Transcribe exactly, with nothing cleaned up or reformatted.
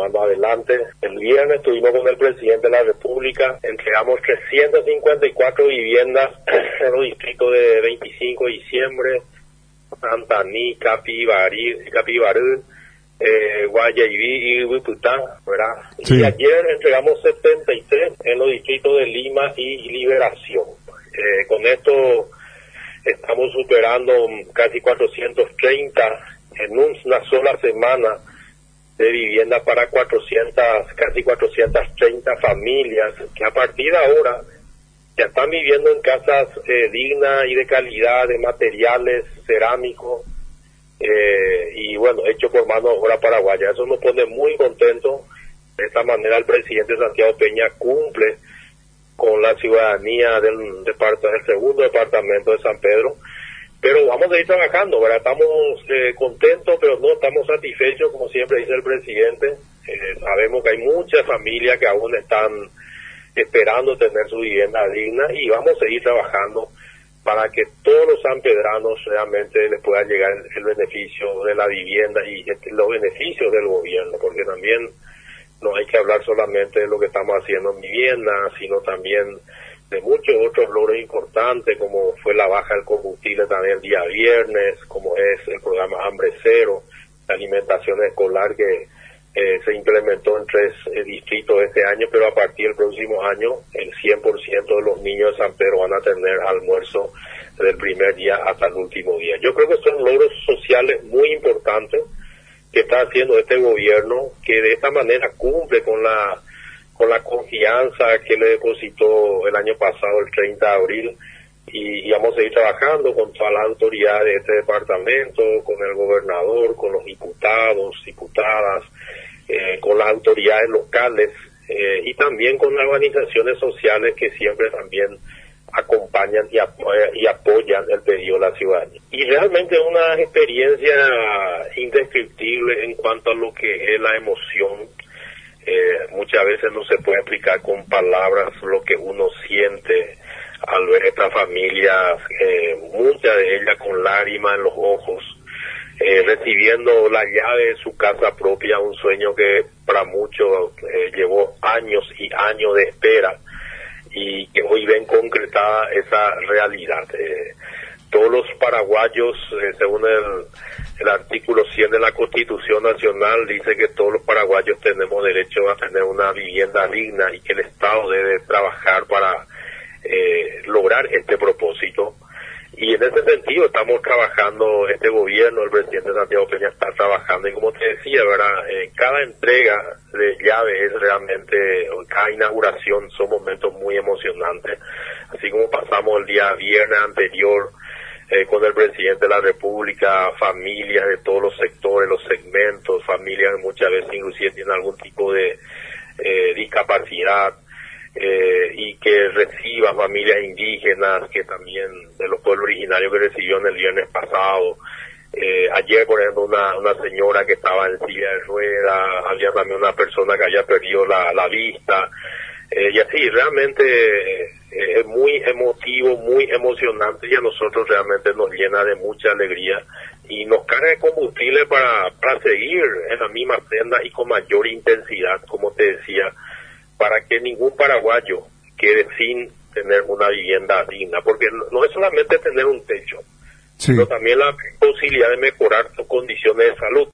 llevando adelante. El viernes estuvimos con el presidente de la República, entregamos trescientas cincuenta y cuatro viviendas en los distritos de veinticinco de diciembre, Santaní, Capibarí, Capibarú, eh, Guayaibí y Huiputá, ¿verdad? Sí. Y ayer entregamos setenta y tres en los distritos de Lima y Liberación. Eh, con esto estamos superando casi cuatrocientos treinta en una sola semana de vivienda para cuatrocientas, casi cuatrocientas treinta familias que a partir de ahora ya están viviendo en casas eh, dignas y de calidad, de materiales cerámicos eh, y bueno, hecho por mano de obra paraguaya. Eso nos pone muy contentos. De esta manera el presidente Santiago Peña cumple con la ciudadanía del, departamento, del segundo departamento de San Pedro. Pero vamos a ir trabajando, ¿verdad? Estamos eh, contentos, pero no estamos satisfechos, como siempre dice el presidente. Eh, sabemos que hay muchas familias que aún están esperando tener su vivienda digna y vamos a seguir trabajando para que todos los sanpedranos realmente les pueda llegar el, el beneficio de la vivienda y los beneficios del gobierno, porque también no hay que hablar solamente de lo que estamos haciendo en vivienda, sino también de muchos otros logros importantes, como fue la baja del combustible también el día viernes, como es el programa Hambre Cero, la alimentación escolar que eh, se implementó en tres eh, distritos este año, pero a partir del próximo año el cien por ciento de los niños de San Pedro van a tener almuerzo del primer día hasta el último día. Yo creo que son logros sociales muy importantes que está haciendo este gobierno, que de esta manera cumple con la con la confianza que le depositó el año pasado, el treinta de abril, y, y vamos a seguir trabajando con todas las autoridades de este departamento, con el gobernador, con los diputados, diputadas, eh, con las autoridades locales eh, y también con las organizaciones sociales que siempre también acompañan y, ap y apoyan el pedido de la ciudadanía. Y realmente es una experiencia indescriptible en cuanto a lo que es la emoción. Eh, muchas veces no se puede explicar con palabras lo que uno siente al ver esta familia, eh, muchas de ellas con lágrimas en los ojos, eh, recibiendo la llave de su casa propia, un sueño que para muchos eh, llevó años y años de espera y que hoy ven concretada esa realidad. Eh, todos los paraguayos, eh, según el, el artículo cien de la Constitución Nacional, dice que todos los paraguayos tenemos derecho a tener una vivienda digna y que el Estado debe trabajar para eh, lograr este propósito. Y en ese sentido estamos trabajando, este gobierno, el presidente Santiago Peña está trabajando, y como te decía, ¿verdad? Eh, cada entrega de llave es realmente, cada inauguración son momentos muy emocionantes, así como pasamos el día viernes anterior eh, con el presidente de la República, familias de todos los sectores, los segmentos, familias que muchas veces inclusive tienen algún tipo de eh, discapacidad, Eh, y que reciba familias indígenas, que también de los pueblos originarios que recibió en el viernes pasado. Eh, ayer, por ejemplo, una, una señora que estaba en silla de ruedas, había también una persona que había perdido la, la vista, eh, y así, realmente eh, es muy emotivo, muy emocionante, y a nosotros realmente nos llena de mucha alegría y nos carga de combustible para, para seguir en la misma senda y con mayor intensidad, como te decía, para que ningún paraguayo quede sin tener una vivienda digna, porque no es solamente tener un techo, sí, sino también la posibilidad de mejorar sus condiciones de salud.